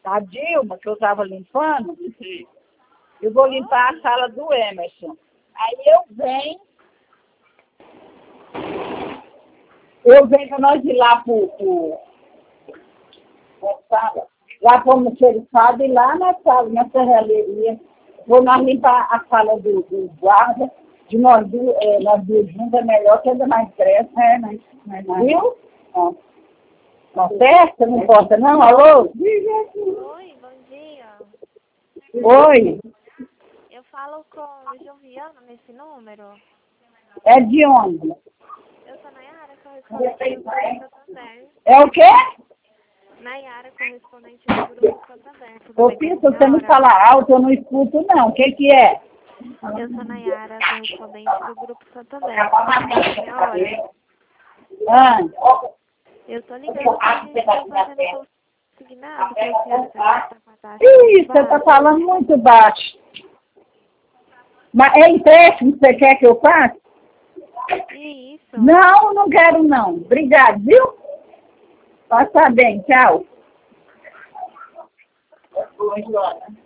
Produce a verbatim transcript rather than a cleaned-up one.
A Dilma, que eu estava limpando, eu vou limpar a sala do Emerson. Aí eu venho, eu venho para nós ir lá para o... Lá para o almoxerifado e lá na sala, na serralheria. Vou nós limpar a sala do, do guarda, de nós duas, é, nós duas juntas, é melhor que ainda mais pressa. É, mas, mas, mas, viu? Ó. Não certo? Não importa não? Alô? Oi, bom dia. Oi. Eu falo com Joviana nesse número. É de onde? Eu sou Nayara, correspondente do Grupo Santander. É o quê? Nayara, correspondente do Grupo Santander. Tudo Ô, bem Pita, com a você não senhora? fala alto, eu não escuto não. O que que é? Eu sou Nayara, correspondente do Grupo Santander. Tudo bem com a senhora? Ah. Eu tô ligando porque a gente está fazendo consignado para a senhora saber se está com a taxa. Ih, você está falando muito baixo. Mas é empréstimo que você quer que eu faça? Isso. Não, não quero não. Obrigado, viu? Passa bem, tchau.